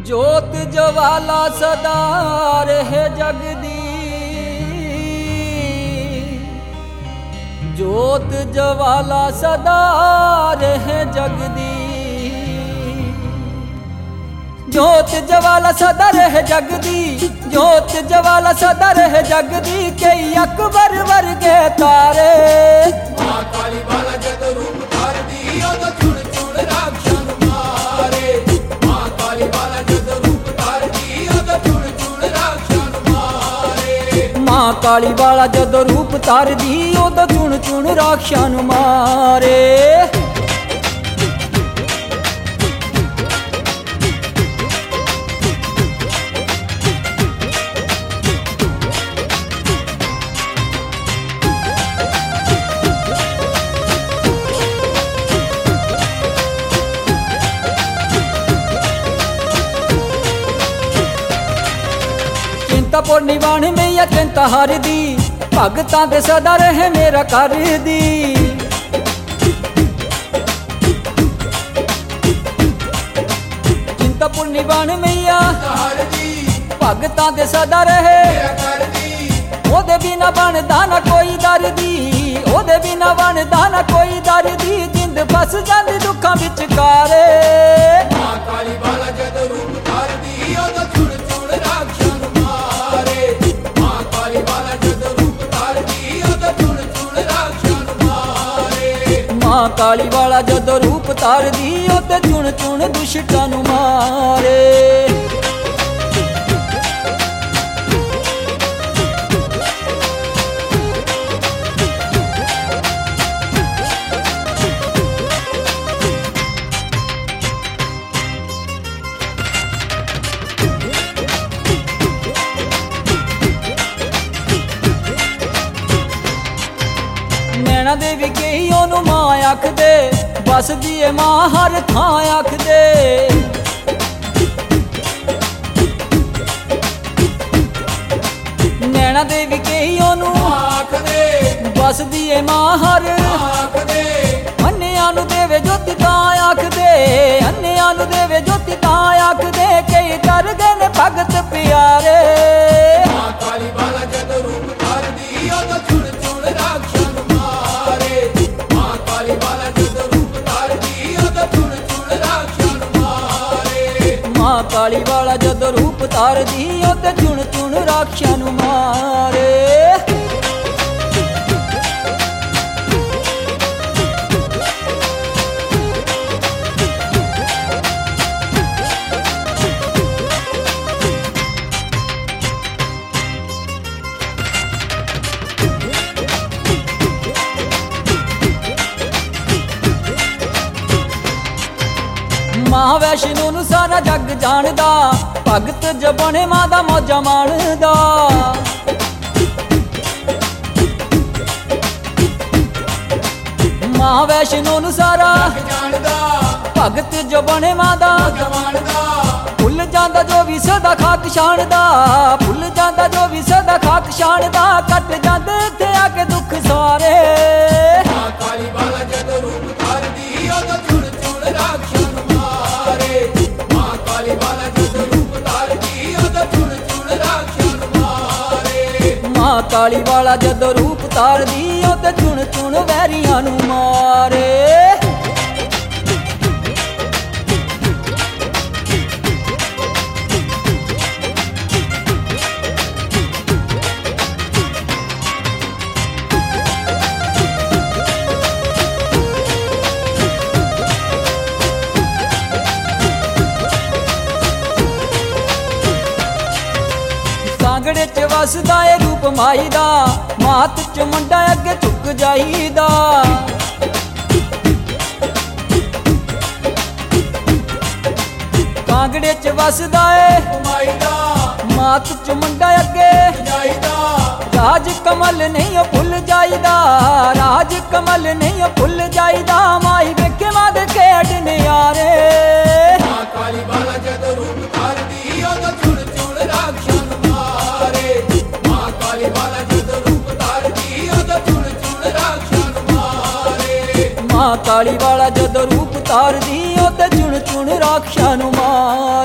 जोत ज्वाला सदा रहे जगदी, जोत ज्वाला सदा रहे जगदी, जोत ज्वाला सदा रहे जगदी, जोत ज्वाला सदा रहे जगदी। कई अकबर वर्गे तारे मां काली बाला जद रूप धारदी ओदा चुन चुन राक्षन मारे। मां काली बाला जद रूप धारदी ओदा चुन चुन राक्षन मारे। मां काली बाला जद रूप धारदी ओदा चुन चुन राक्षन मारे। चिंतापुर निवाण मैया चिंता हर दी, भगतां दे सदा रहे मेरा कर दी। चिंतापुर निवाण मैया भगतां दे सदा रहे ओदे बिना बनदा ना कोई दर्दी, ओदे बिना बनदा ना कोई दर्दी। जिंद फस जांदी दुखां विचकारे मां काली बाला जद रूप धारदी ओदा चुन चुन राक्षन मारे। मां काली बाला जद रूप धारदी ओदा चुन चुन राक्षन मारे। मां काली वाला जद रूप धारदी ओते चुन चुन दुष्टां नूं मारे। नैना देवी गई ओनू मां आखदे, बसदी ए मां हर थां आखदे। नैना देवी गई ओनू आखदे बसदी ए मां हर आखदे। अन्नियां नू देवे ज्योति तां आखदे, अन्नियां नू देवे ज्योति तां आखदे। कई कर गए ने भगत प्यारे मां काली बाला जद रूप धारदी ओदा चुन चुन राक्षन मारे। मां काली बाला जद रूप धारदी ओदा चुन चुन राक्षन मारे। मां काली वाला जद रूप धारदी ओते चुन चुन राक्षन मारे। मां वैष्णो नू सारा जग जानदा, भगत जबने मां दा मौजा माणदा। मां वैष्णो नू सारा जानदा भगत जबने मां दा जमानदा। भुल जांदा जो भी सदा खाक छाणदा, भुल जांदा जो भी सदा खाक छाणदा। कट जांदे इत्थे आके दुख सारे मां काली बाला जद रूप धारदी ओदा चुन चुन राक्षन मारे। मां काली बाला जद रूप धारदी ओदा चुन चुन राक्षन मारे। मां काली वाला जद रूप धारदी ओते चुन चुन वैरियां नू मारे। सांगड़े च वसदा ए रूप माई दा, मात च मुंडा अगे झुक जाईदा। कांगड़े च वसदा ए माईदा मात च मुंडा अगे जाईदा। राज कमल नहीं भुल जाईदा, राज कमल नहीं भुल जाईदा। माई वेखे मां दे खेड नियारे मां काली बाला जद रूप धारदी ओदा चुन चुन राक्षन मारे। मां काली बाला जद रूप धारदी ओदा चुन चुन राक्षन मारे। मां काली वाला जद रूप धारदी ओते चुन चुन राक्षां नूं मार।